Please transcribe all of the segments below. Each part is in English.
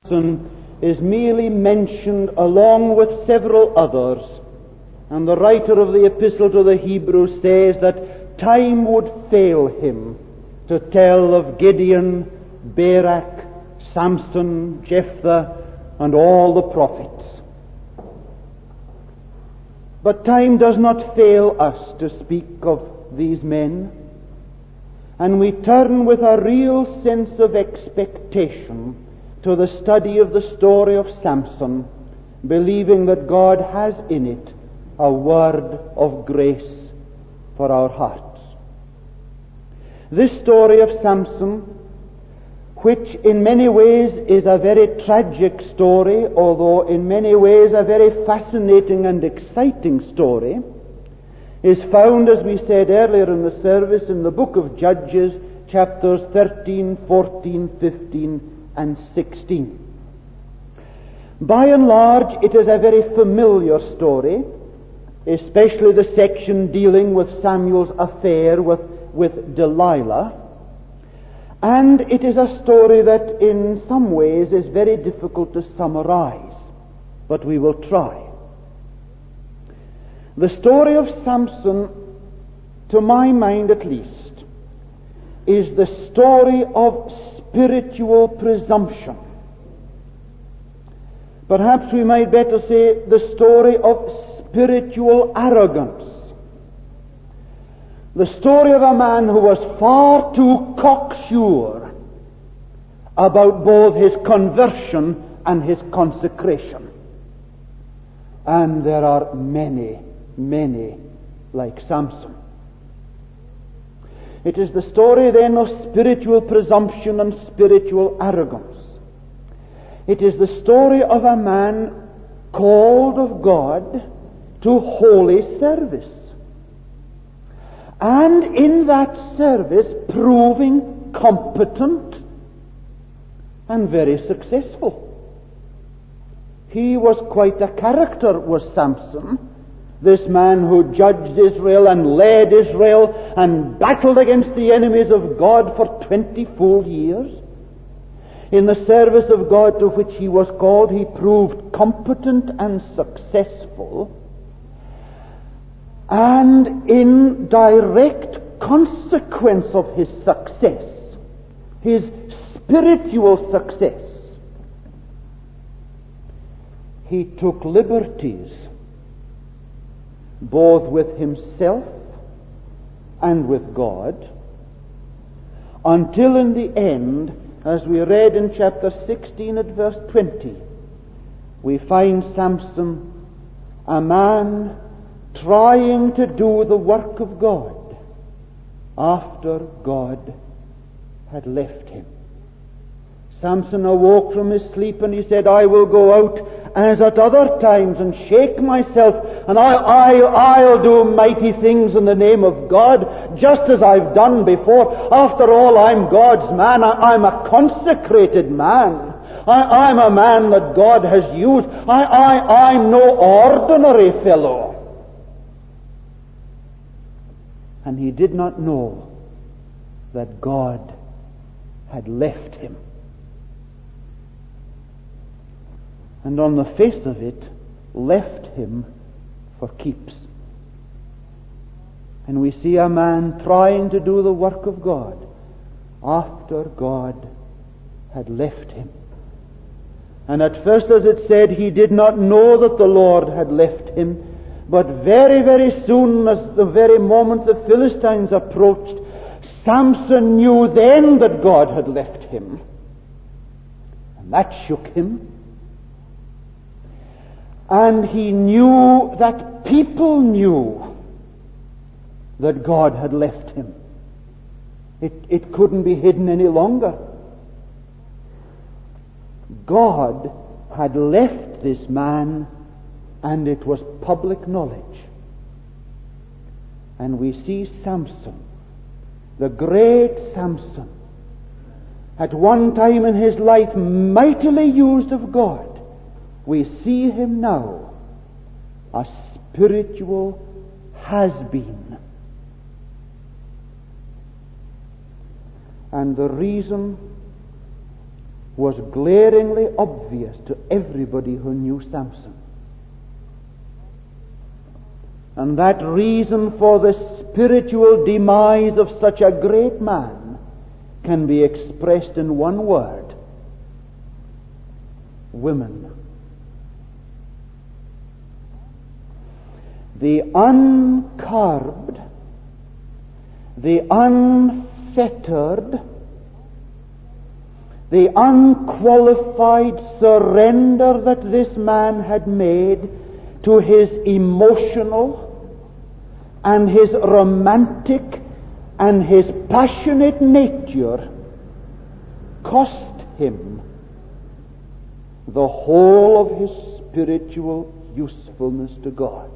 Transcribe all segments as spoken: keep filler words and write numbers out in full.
Samson is merely mentioned along with several others, and the writer of the Epistle to the Hebrews says that time would fail him to tell of Gideon, Barak, Samson, Jephthah, and all the prophets. But time does not fail us to speak of these men, and we turn with a real sense of expectation to the study of the story of Samson, believing that God has in it a word of grace for our hearts. This story of Samson, which in many ways is a very tragic story, although in many ways a very fascinating and exciting story, is found, as we said earlier in the service, in the book of Judges, chapters thirteen, fourteen, fifteen, and sixteen. By and large, it is a very familiar story, especially the section dealing with Samuel's affair with, with Delilah. And it is a story that in some ways is very difficult to summarize, but we will try. The story of Samson, to my mind at least, is the story of spiritual presumption. Perhaps we might better say the story of spiritual arrogance. The story of a man who was far too cocksure about both his conversion and his consecration. And there are many, many like Samson. It is the story then of spiritual presumption and spiritual arrogance. It is the story of a man called of God to holy service, and in that service proving competent and very successful. He was quite a character, was Samson, this man who judged Israel and led Israel and battled against the enemies of God for twenty full years. In the service of God to which he was called, he proved competent and successful. And in direct consequence of his success, his spiritual success, he took liberties both with himself and with God, until in the end, as we read in chapter sixteen at verse twenty, we find Samson, a man trying to do the work of God after God had left him. Samson awoke from his sleep and he said, I will go out as at other times and shake myself, and I, I, I'll do mighty things in the name of God, just as I've done before. After all, I'm God's man. I, I'm a consecrated man. I, I'm a man that God has used. I, I, I'm no ordinary fellow. And he did not know that God had left him. And on the face of it, left him for keeps. And we see a man trying to do the work of God after God had left him. And at first, as it said, he did not know that the Lord had left him. But very, very soon, as the very moment the Philistines approached, Samson knew then that God had left him. And that shook him. And he knew that people knew that God had left him. It, it couldn't be hidden any longer. God had left this man, and it was public knowledge. And we see Samson, the great Samson, at one time in his life mightily used of God. We see him now, a spiritual has-been. And the reason was glaringly obvious to everybody who knew Samson. And that reason for the spiritual demise of such a great man can be expressed in one word: women. The uncurbed, the unfettered, the unqualified surrender that this man had made to his emotional and his romantic and his passionate nature cost him the whole of his spiritual usefulness to God.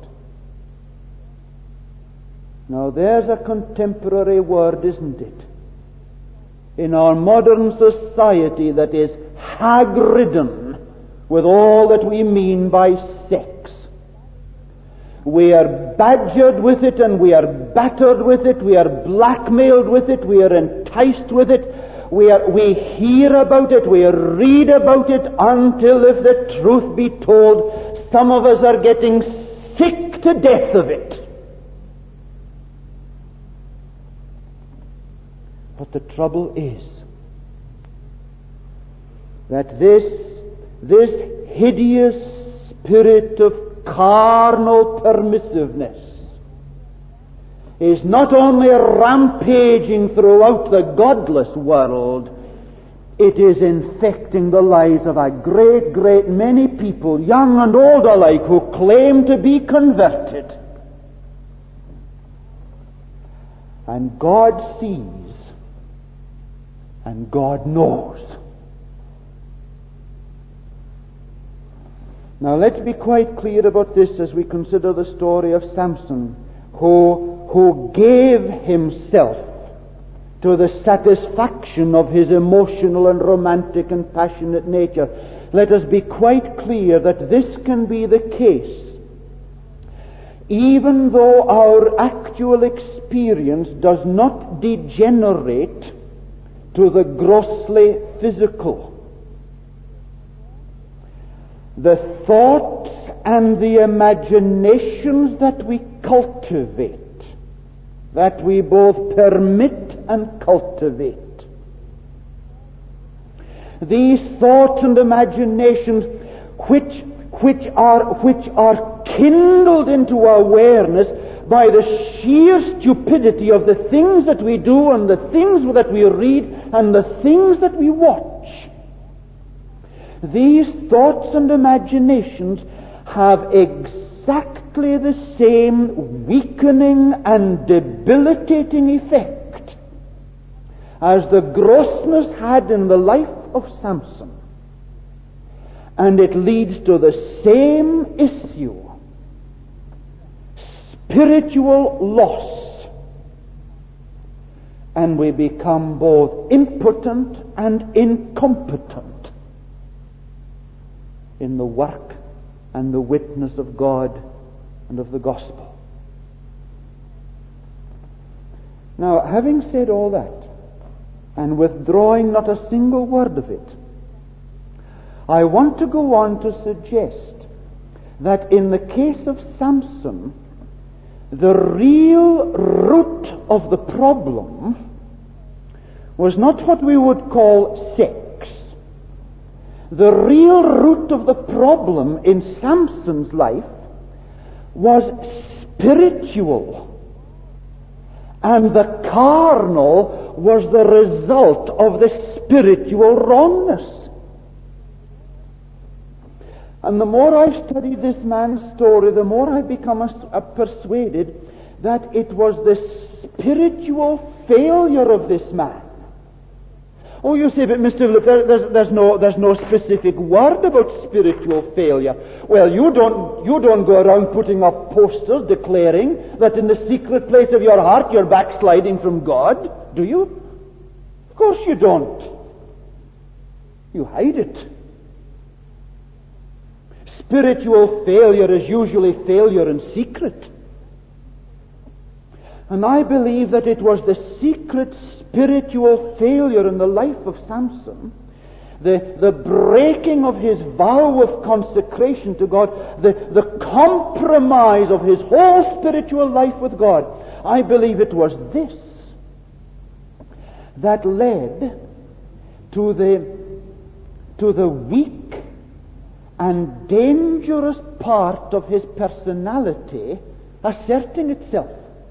Now there's a contemporary word, isn't it? In our modern society that is hag-ridden with all that we mean by sex. We are badgered with it, and we are battered with it, we are blackmailed with it, we are enticed with it, we are, we hear about it, we read about it, until, if the truth be told, some of us are getting sick to death of it. But the trouble is that this, this hideous spirit of carnal permissiveness is not only rampaging throughout the godless world, it is infecting the lives of a great, great many people, young and old alike, who claim to be converted. And God sees, and God knows. Now let's be quite clear about this as we consider the story of Samson, who, who gave himself to the satisfaction of his emotional and romantic and passionate nature. Let us be quite clear that this can be the case even though our actual experience does not degenerate to the grossly physical. The thoughts and the imaginations that we cultivate, that we both permit and cultivate, these thoughts and imaginations which which are which are kindled into awareness by the sheer stupidity of the things that we do and the things that we read and the things that we watch. These thoughts and imaginations have exactly the same weakening and debilitating effect as the grossness had in the life of Samson. And it leads to the same issue: spiritual loss. And we become both impotent and incompetent in the work and the witness of God and of the gospel. Now, having said all that, and withdrawing not a single word of it, I want to go on to suggest that in the case of Samson, the real root of the problem was not what we would call sex. The real root of the problem in Samson's life was spiritual, and the carnal was the result of the spiritual wrongness. And the more I study this man's story, the more I become uh, persuaded that it was the spiritual failure of this man. Oh, you say, but Mister Philip, there, there's, there's no, there's no specific word about spiritual failure. Well, you don't, you don't go around putting up posters declaring that in the secret place of your heart you're backsliding from God, do you? Of course you don't. You hide it. Spiritual failure is usually failure in secret. And I believe that it was the secret spiritual failure in the life of Samson the, the breaking of his vow of consecration to God, the, the compromise of his whole spiritual life with God, I believe it was this that led to the, to the weak and dangerous part of his personality asserting itself.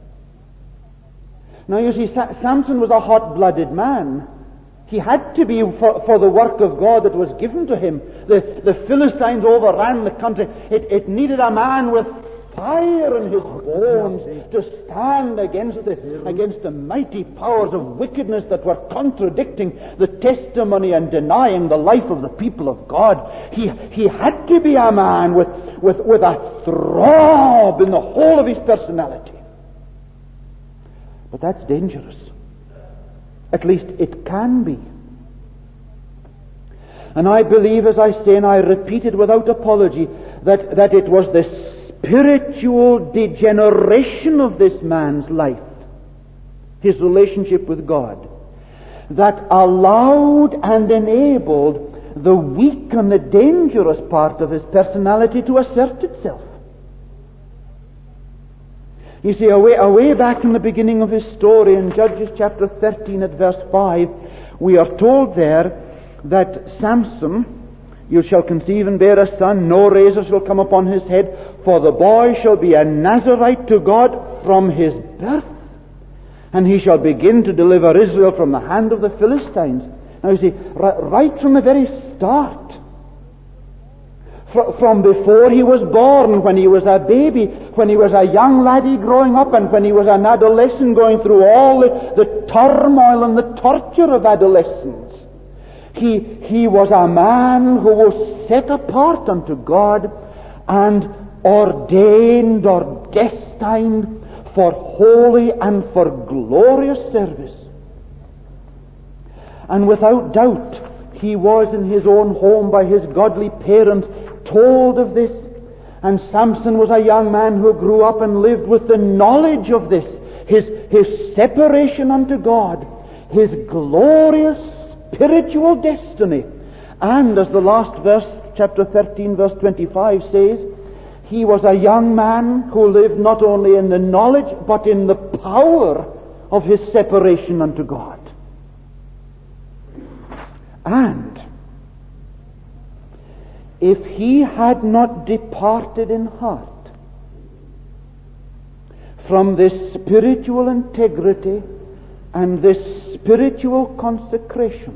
Now you see, Samson was a hot-blooded man. He had to be for, for the work of God that was given to him. The, the Philistines overran the country. It, it needed a man with fire in his bones to stand against the, against the mighty powers of wickedness that were contradicting the testimony and denying the life of the people of God. He, he had to be a man with, with, with a throb in the whole of his personality. But that's dangerous. At least it can be. And I believe, as I say, and I repeat it without apology, that, that it was the spiritual degeneration of this man's life, his relationship with God, that allowed and enabled the weak and the dangerous part of his personality to assert itself. You see, away, away back in the beginning of his story in Judges chapter thirteen at verse five, we are told there that Samson, you shall conceive and bear a son, no razor shall come upon his head, for the boy shall be a Nazarite to God from his birth, and he shall begin to deliver Israel from the hand of the Philistines. Now you see, right from the very start, from before he was born, when he was a baby, when he was a young laddie growing up, and when he was an adolescent going through all the, the turmoil and the torture of adolescence, he, he was a man who was set apart unto God and ordained or destined for holy and for glorious service. And without doubt, he was in his own home by his godly parents told of this, and Samson was a young man who grew up and lived with the knowledge of this, his, his separation unto God, his glorious spiritual destiny. And as the last verse, chapter thirteen, verse twenty-five says, he was a young man who lived not only in the knowledge, but in the power of his separation unto God. And if he had not departed in heart from this spiritual integrity and this spiritual consecration,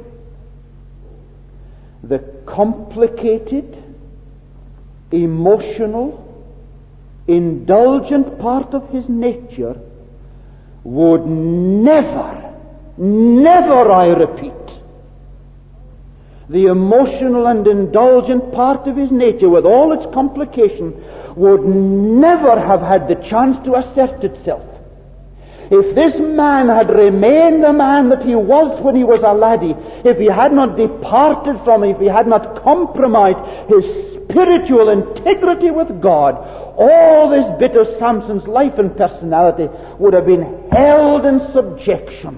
the complicated, emotional, indulgent part of his nature would never, never, I repeat, the emotional and indulgent part of his nature, with all its complication, would never have had the chance to assert itself. If this man had remained the man that he was when he was a laddie, if he had not departed from it, if he had not compromised his spiritual integrity with God, all this bit of Samson's life and personality would have been held in subjection.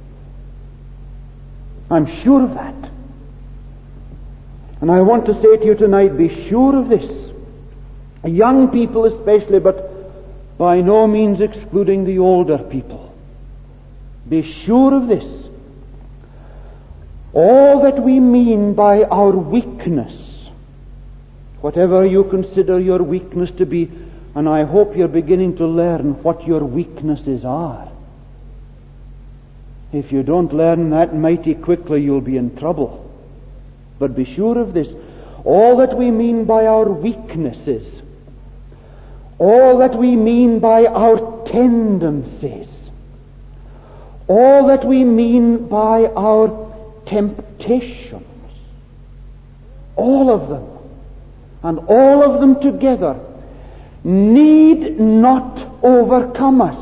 I'm sure of that. And I want to say to you tonight, be sure of this. Young people especially, but by no means excluding the older people. Be sure of this. All that we mean by our weakness, whatever you consider your weakness to be, and I hope you're beginning to learn what your weaknesses are. If you don't learn that mighty quickly, you'll be in trouble. But be sure of this, all that we mean by our weaknesses, all that we mean by our tendencies, all that we mean by our temptations, all of them, and all of them together, need not overcome us.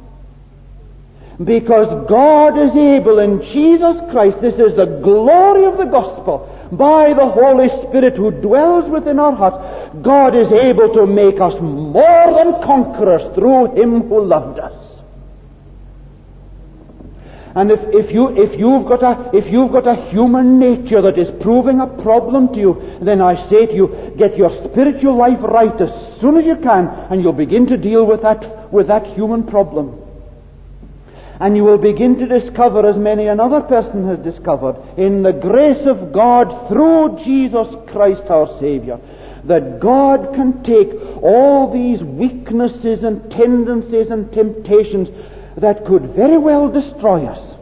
Because God is able in Jesus Christ, this is the glory of the gospel, by the Holy Spirit who dwells within our hearts, God is able to make us more than conquerors through Him who loved us. And if, if you if you've got a if you've got a human nature that is proving a problem to you, then I say to you, get your spiritual life right as soon as you can, and you'll begin to deal with that with that human problem. And you will begin to discover, as many another person has discovered, in the grace of God through Jesus Christ our Savior, that God can take all these weaknesses and tendencies and temptations that could very well destroy us.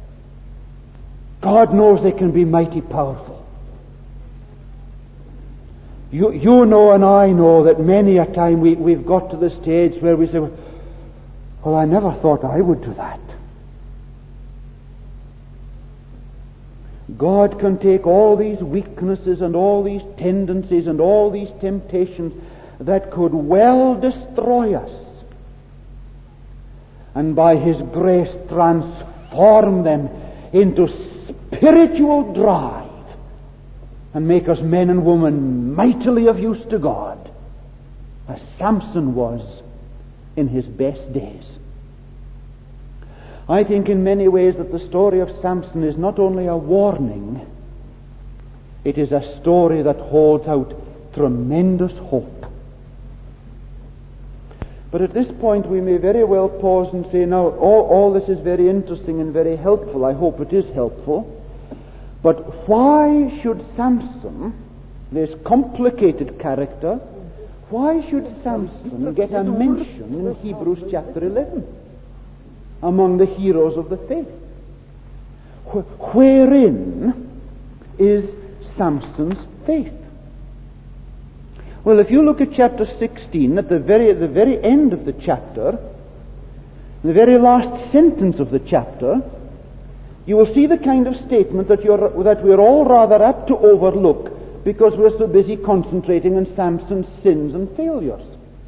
God knows they can be mighty powerful. You, you know and I know that many a time we, we've got to the stage where we say, well, I never thought I would do that. God can take all these weaknesses and all these tendencies and all these temptations that could well destroy us, and by His grace transform them into spiritual drive and make us men and women mightily of use to God, as Samson was in his best days. I think in many ways that the story of Samson is not only a warning, it is a story that holds out tremendous hope. But at this point we may very well pause and say, now all, all this is very interesting and very helpful. I hope it is helpful. But why should Samson, this complicated character, why should Samson get a mention in Hebrews chapter eleven among the heroes of the faith? Wherein is Samson's faith? Well, if you look at chapter sixteen, at the very at the very end of the chapter, the very last sentence of the chapter, you will see the kind of statement that you're that we're all rather apt to overlook because we're so busy concentrating on Samson's sins and failures.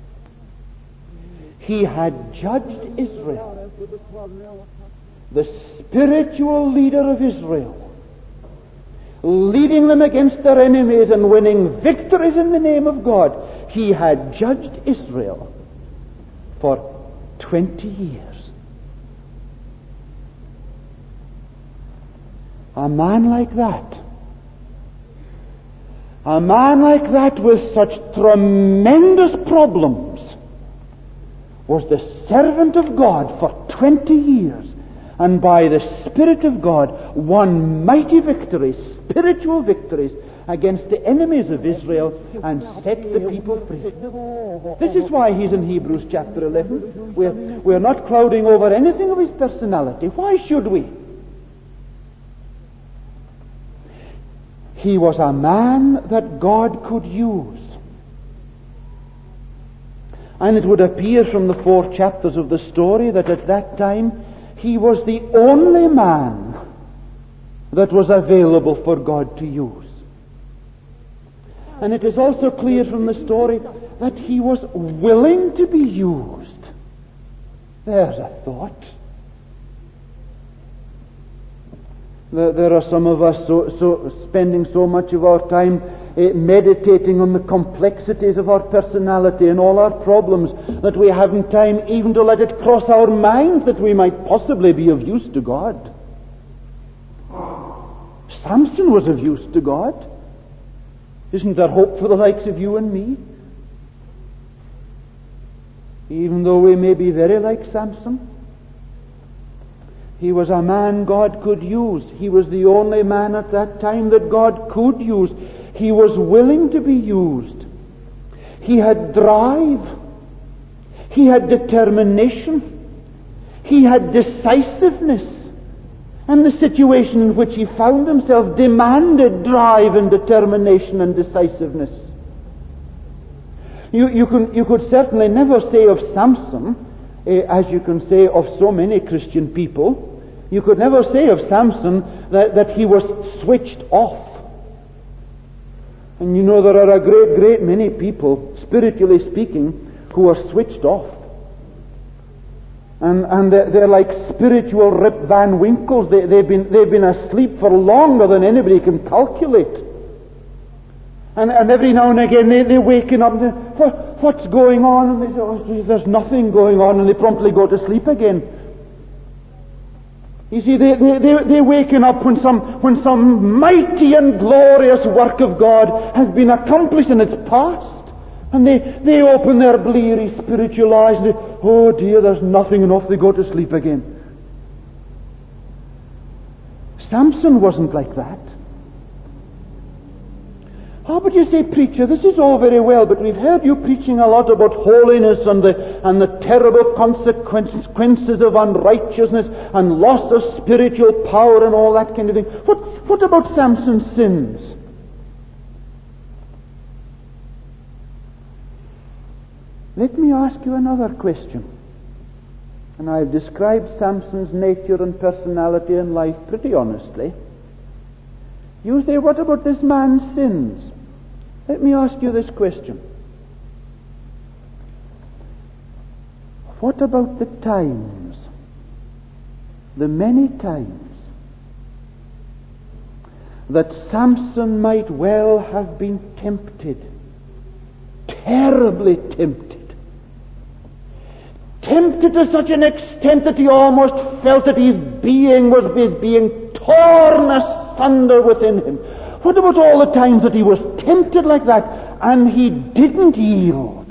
He had judged Israel, the spiritual leader of Israel, leading them against their enemies and winning victories in the name of God. He had judged Israel for twenty years. A man like that, a man like that with such tremendous problems, was the servant of God for twenty years, and by the Spirit of God won mighty victories, spiritual victories, against the enemies of Israel and set the people free. This is why he's in Hebrews chapter eleven. We're, we're not clouding over anything of his personality. Why should we? He was a man that God could use. And it would appear from the four chapters of the story that at that time he was the only man that was available for God to use. And it is also clear from the story that he was willing to be used. There's a thought. There are some of us so, so spending so much of our time uh, meditating on the complexities of our personality and all our problems that we haven't time even to let it cross our minds that we might possibly be of use to God. Samson was of use to God. Isn't there hope for the likes of you and me? Even though we may be very like Samson, he was a man God could use. He was the only man at that time that God could use. He was willing to be used. He had drive. He had determination. He had decisiveness. And the situation in which he found himself demanded drive and determination and decisiveness. You, you, can, you could certainly never say of Samson, Uh, as you can say of so many Christian people, you could never say of Samson that, that he was switched off. And you know there are a great, great many people, spiritually speaking, who are switched off. And, and they're, they're like spiritual Rip Van Winkles. They, they've been, they've been asleep for longer than anybody can calculate. And, and every now and again they, they're waking up and they, what, what's going on? And they say, oh, there's nothing going on, and they promptly go to sleep again. You see, they, they, they, they're waking up when some, when some mighty and glorious work of God has been accomplished and it's past. And they, they open their bleary spiritual eyes and they, oh dear, there's nothing enough, they go to sleep again. Samson wasn't like that. How would you say, preacher, this is all very well, but we've heard you preaching a lot about holiness and the, and the terrible consequences of unrighteousness and loss of spiritual power and all that kind of thing. What, what about Samson's sins? Let me ask you another question. And I've described Samson's nature and personality and life pretty honestly. You say, what about this man's sins? Let me ask you this question. What about the times, the many times, that Samson might well have been tempted, terribly tempted, tempted to such an extent that he almost felt that his being was his being torn asunder within him? What about all the times that he was tempted like that and he didn't yield?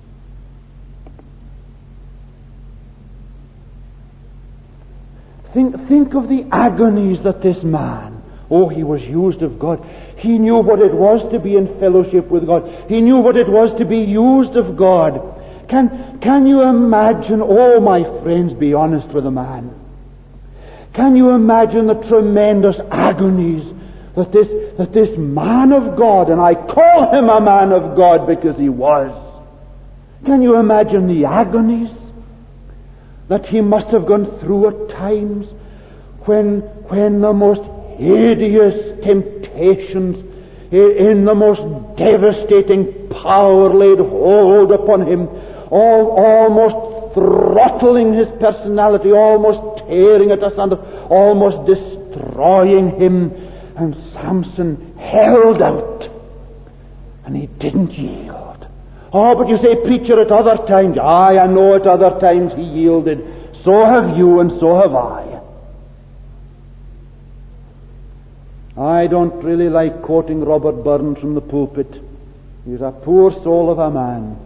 Think, think of the agonies that this man, oh, he was used of God. He knew what it was to be in fellowship with God. He knew what it was to be used of God. Can, can you imagine, oh, my friends, be honest with a man. Can you imagine the tremendous agonies that this, that this man of God, and I call him a man of God because he was, can you imagine the agonies that he must have gone through at times when, when the most hideous temptations in the most devastating power laid hold upon him, all, almost throttling his personality, almost tearing it asunder, almost destroying him. And Samson held out, and he didn't yield. Oh, but you say, preacher, at other times, aye, I know at other times he yielded. So have you, and so have I. I don't really like quoting Robert Burns from the pulpit. He's a poor soul of a man.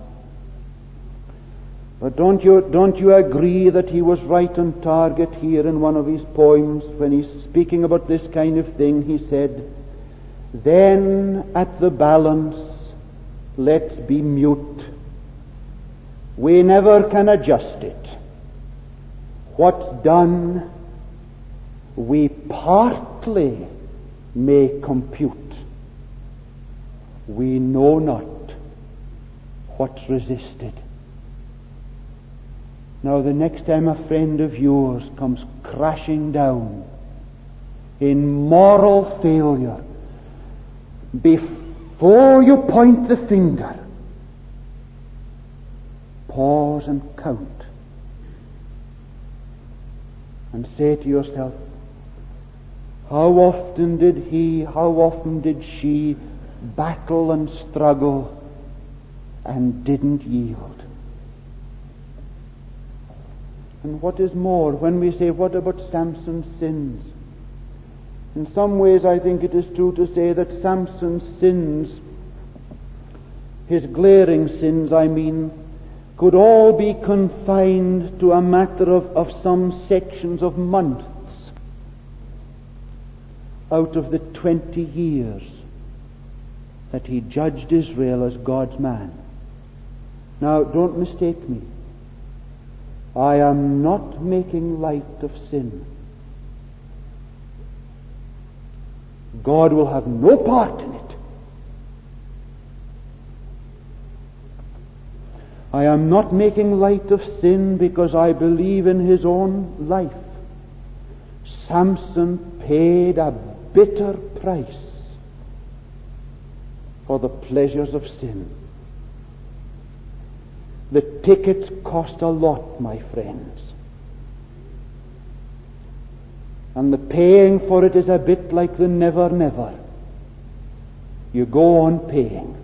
But don't you, don't you agree that he was right on target here in one of his poems when he's speaking about this kind of thing? He said, then at the balance let's be mute. We never can adjust it. What's done we partly may compute. We know not what's resisted. Now, the next time a friend of yours comes crashing down in moral failure, before you point the finger, pause and count. And say to yourself, how often did he, how often did she battle and struggle and didn't yield? And what is more, when we say, what about Samson's sins? In some ways I think it is true to say that Samson's sins, his glaring sins I mean, could all be confined to a matter of, of some sections of months out of the twenty years that he judged Israel as God's man. Now, don't mistake me. I am not making light of sin. God will have no part in it. I am not making light of sin because I believe in his own life. Samson paid a bitter price for the pleasures of sin. The tickets cost a lot, my friends. And the paying for it is a bit like the never never. You go on paying.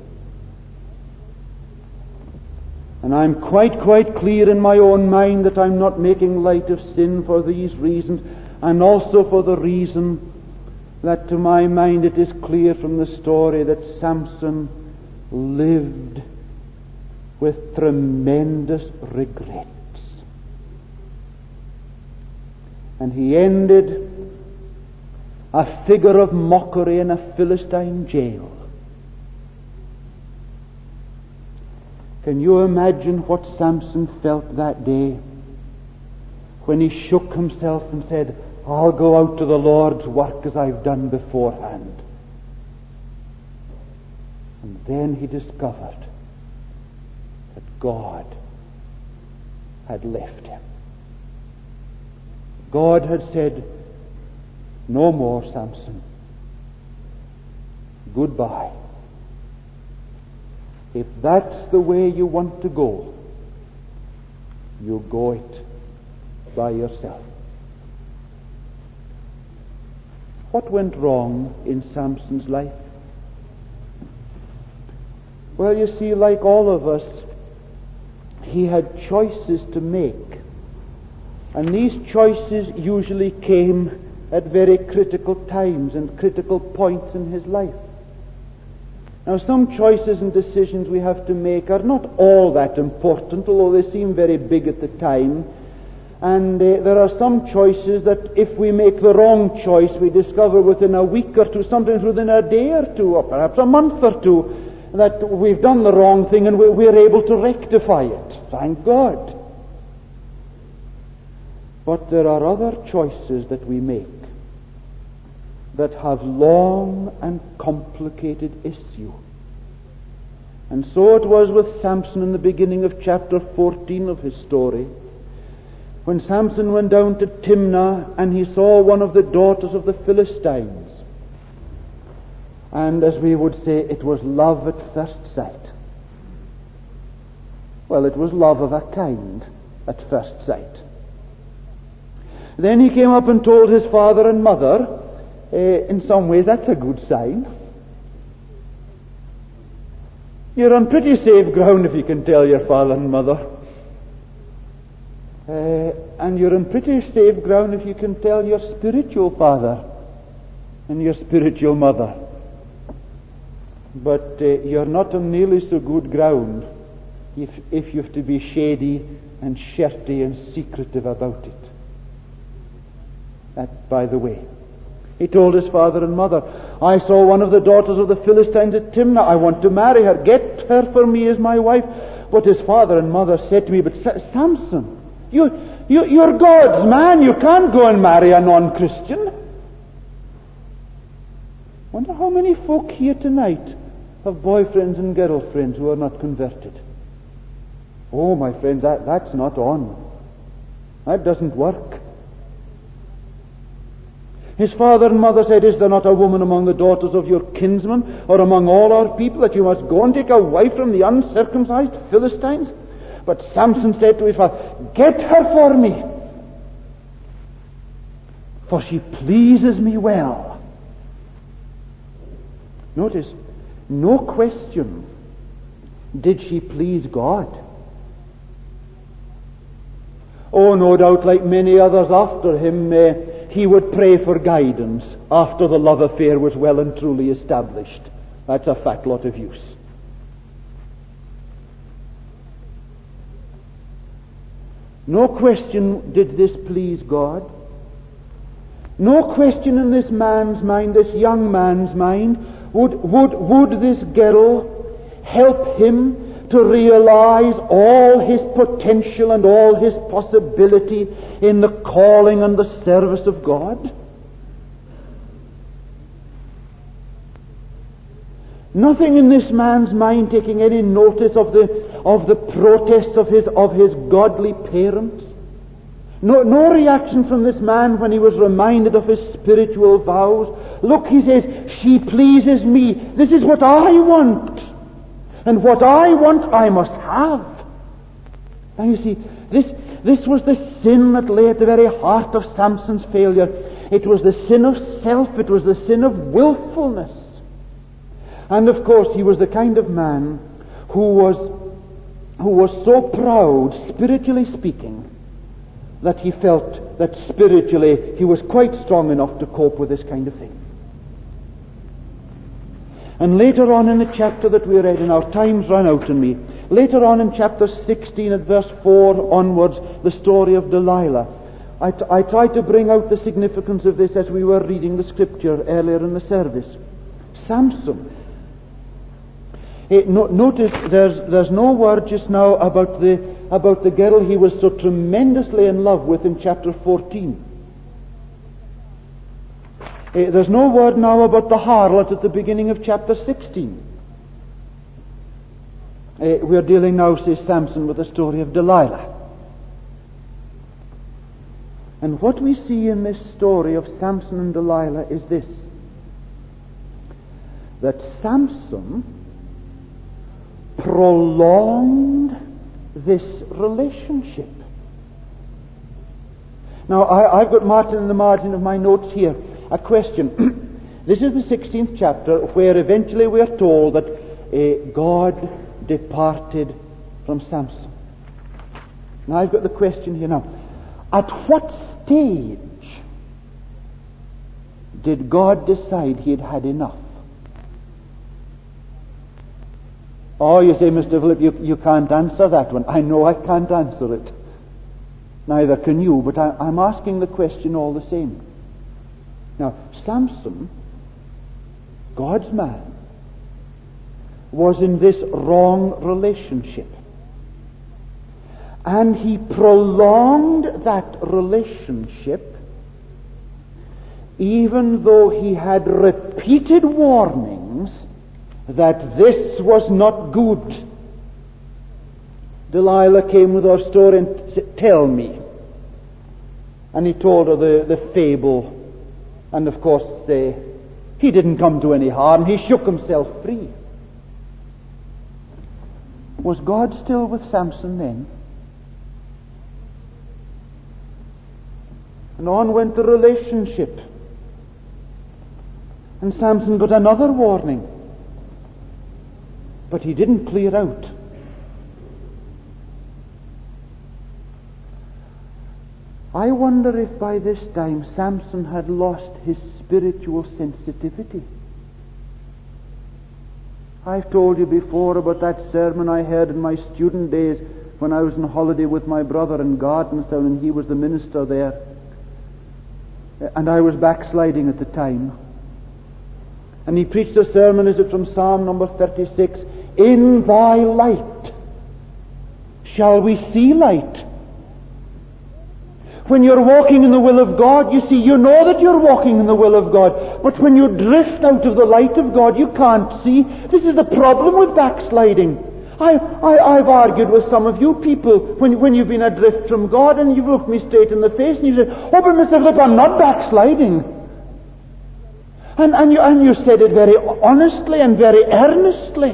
And I'm quite, quite clear in my own mind that I'm not making light of sin for these reasons. and also for the reason that to my mind it is clear from the story that Samson lived with tremendous regrets. And he ended a figure of mockery in a Philistine jail. Can you imagine what Samson felt that day when he shook himself and said, I'll go out to the Lord's work as I've done beforehand? And then he discovered that God had left him. God had said, no more, Samson. Goodbye. If that's the way you want to go, you go it by yourself. What went wrong in Samson's life? Well, you see, like all of us, he had choices to make. And these choices usually came at very critical times and critical points in his life. Now, some choices and decisions we have to make are not all that important, although they seem very big at the time. And uh, there are some choices that if we make the wrong choice, we discover within a week or two, sometimes within a day or two, or perhaps a month or two, that we've done the wrong thing and we, we're able to rectify it. Thank God. But there are other choices that we make that have long and complicated issue. And so it was with Samson in the beginning of chapter fourteen of his story, when Samson went down to Timnah and he saw one of the daughters of the Philistines. And as we would say, it was love at first sight. Well, it was love of a kind at first sight. Then he came up and told his father and mother. Uh, in some ways, that's a good sign. You're on pretty safe ground if you can tell your father and mother. Uh, and you're on pretty safe ground if you can tell your spiritual father and your spiritual mother. But uh, you're not on nearly so good ground if, if you have to be shady and shirty and secretive about it. That, by the way. He told his father and mother, I saw one of the daughters of the Philistines at Timnah. I want to marry her. Get her for me as my wife. But his father and mother said to me, but Samson, you, you, you're God's man. You can't go and marry a non-Christian. Wonder how many folk here tonight have boyfriends and girlfriends who are not converted. Oh, my friends, that, that's not on. That doesn't work. His father and mother said, is there not a woman among the daughters of your kinsmen or among all our people that you must go and take a wife from the uncircumcised Philistines? But Samson said to his father, get her for me, for she pleases me well. Notice, no question did she please God. Oh, no doubt, like many others after him, uh, he would pray for guidance after the love affair was well and truly established. That's a fat lot of use. No question did this please God. No question in this man's mind, this young man's mind, would, would, would this girl help him to realize all his potential and all his possibility in the calling and the service of God? Nothing in this man's mind taking any notice of the of the protests of his of his godly parents. No, no reaction from this man when he was reminded of his spiritual vows. Look, he says, she pleases me. This is what I want. And what I want, I must have. Now you see, this, this was the sin that lay at the very heart of Samson's failure. It was the sin of self. It was the sin of willfulness. And of course, he was the kind of man who was, who was so proud, spiritually speaking, that he felt that spiritually he was quite strong enough to cope with this kind of thing. And later on in the chapter that we read, and our time's run out on me, later on in chapter sixteen at verse four onwards, the story of Delilah. I, t- I tried to bring out the significance of this as we were reading the scripture earlier in the service. Samson. Hey, no, notice there's there's no word just now about the about the girl he was so tremendously in love with in chapter fourteen. Hey, there's no word now about the harlot at the beginning of chapter sixteen. Hey, we're dealing now, says Samson, with the story of Delilah. And what we see in this story of Samson and Delilah is this: that Samson prolonged this relationship. Now, I, I've got marked in the margin of my notes here a question. This is the sixteenth chapter, where eventually we are told that uh, God departed from Samson. Now, I've got the question here now. At what stage did God decide he had had enough? Oh, you say, Mister Philip, you, you can't answer that one. I know I can't answer it. Neither can you, but I, I'm asking the question all the same. Now, Samson, God's man, was in this wrong relationship. And he prolonged that relationship even though he had repeated warnings that this was not good. Delilah came with her story and said, "Tell me." And he told her the, the fable. And of course, uh, he didn't come to any harm. He shook himself free. Was God still with Samson then? And on went the relationship. And Samson got another warning. But he didn't clear out. I wonder if by this time Samson had lost his spiritual sensitivity. I've told you before about that sermon I heard in my student days when I was on holiday with my brother in Gardenstown, and he was the minister there. And I was backsliding at the time. And he preached a sermon, is it from Psalm number thirty-six? "In thy light shall we see light." When you're walking in the will of God, you see, you know that you're walking in the will of God. But when you drift out of the light of God, you can't see. This is the problem with backsliding. I, I, I've argued with some of you people when, when you've been adrift from God, and you've looked me straight in the face and you say, "Oh, but Mister Philip, I'm not backsliding." And, and, you, and you said it very honestly and very earnestly.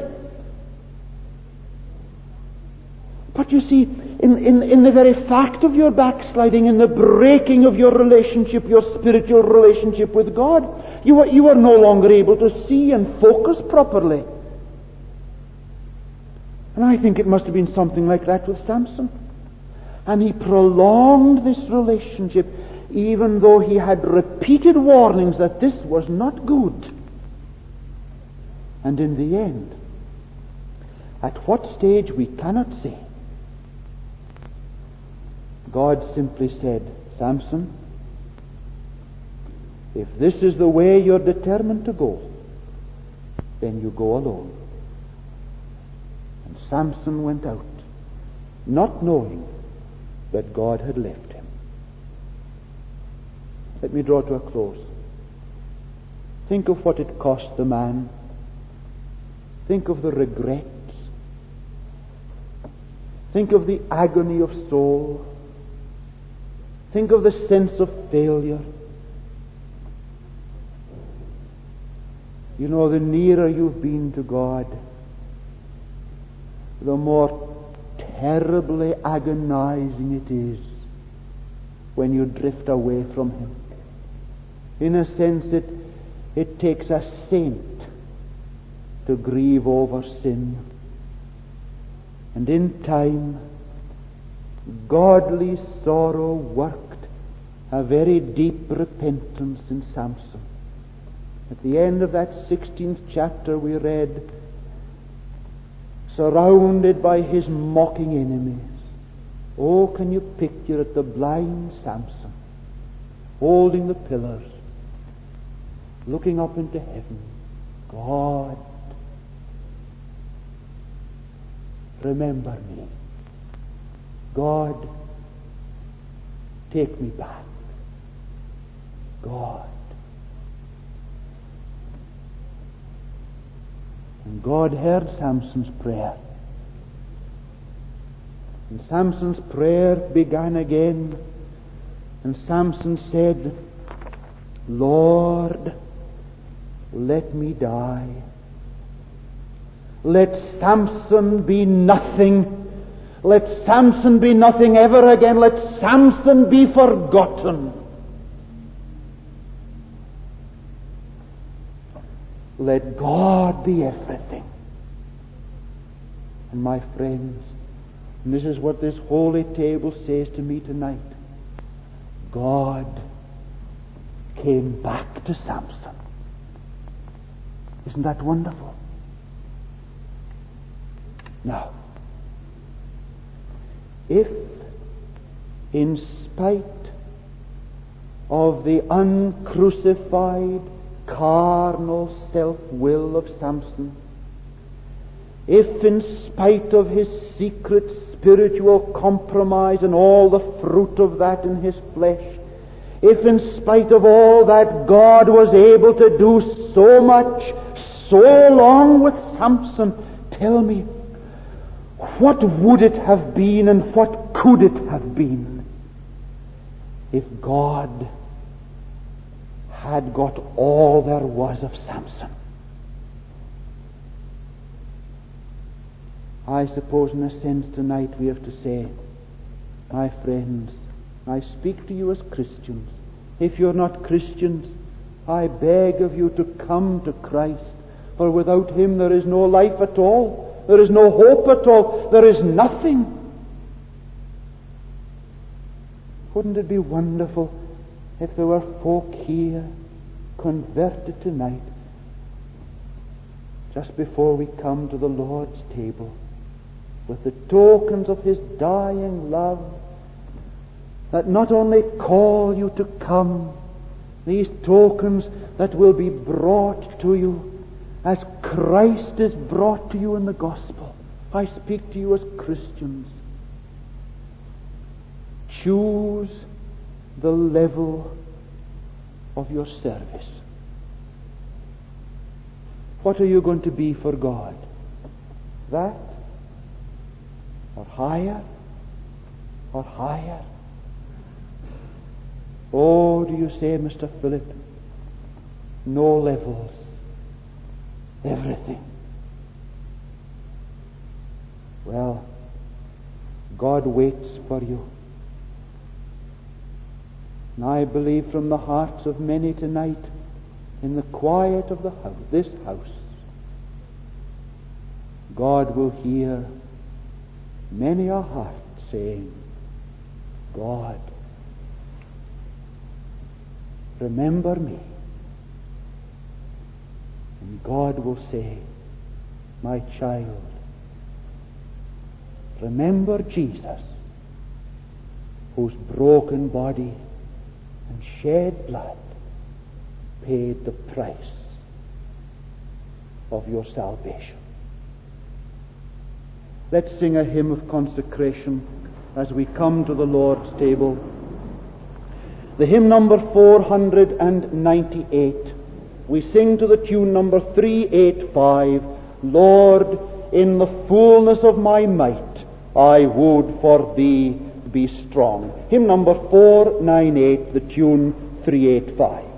But you see, in, in, in the very fact of your backsliding, in the breaking of your relationship, your spiritual relationship with God, you are, you are no longer able to see and focus properly. And I think it must have been something like that with Samson. And he prolonged this relationship even though he had repeated warnings that this was not good. And in the end, at what stage we cannot say, God simply said, "Samson, if this is the way you're determined to go, then you go alone." And Samson went out, not knowing that God had left him. Let me draw to a close. Think of what it cost the man. Think of the regrets. Think of the agony of soul. Think of the sense of failure. You know, the nearer you've been to God, the more terribly agonizing it is when you drift away from Him. In a sense, it, it takes a saint to grieve over sin. And in time, godly sorrow worked a very deep repentance in Samson. At the end of that sixteenth chapter we read, surrounded by his mocking enemies. Oh, can you picture it, the blind Samson, holding the pillars, looking up into heaven. God, remember me. God, take me back. God. And God heard Samson's prayer. And Samson's prayer began again. And Samson said, Lord, let me die. Let Samson be nothing. Let Samson be nothing ever again. Let Samson be forgotten. Let God be everything. And my friends, and this is what this holy table says to me tonight, God came back to Samson. Isn't that wonderful? Now, if in spite of the uncrucified carnal self-will of Samson, if in spite of his secret spiritual compromise and all the fruit of that in his flesh, if in spite of all that God was able to do so much, so long with Samson, tell me, what would it have been and what could it have been if God had got all there was of Samson? I suppose in a sense tonight we have to say, my friends, I speak to you as Christians. If you're not Christians, I beg of you to come to Christ, for without Him there is no life at all. There is no hope at all. There is nothing. Wouldn't it be wonderful if there were folk here converted tonight, just before we come to the Lord's table, with the tokens of His dying love, that not only call you to come, these tokens that will be brought to you as Christ is brought to you in the gospel. I speak to you as Christians. Choose the level of your service. What are you going to be for God? That? Or higher? Or higher? Oh, do you say, Mister Philip, no levels, everything? Well, God waits for you. And I believe from the hearts of many tonight, in the quiet of the house, this house, God will hear many a heart saying, God, remember me. And God will say, my child, remember Jesus, whose broken body and shed blood paid the price of your salvation. Let's sing a hymn of consecration as we come to the Lord's table. The hymn number four hundred ninety-eight. We sing to the tune number three eighty-five, Lord, in the fullness of my might, I would for Thee be strong. Hymn number four ninety-eight, the tune three eighty-five.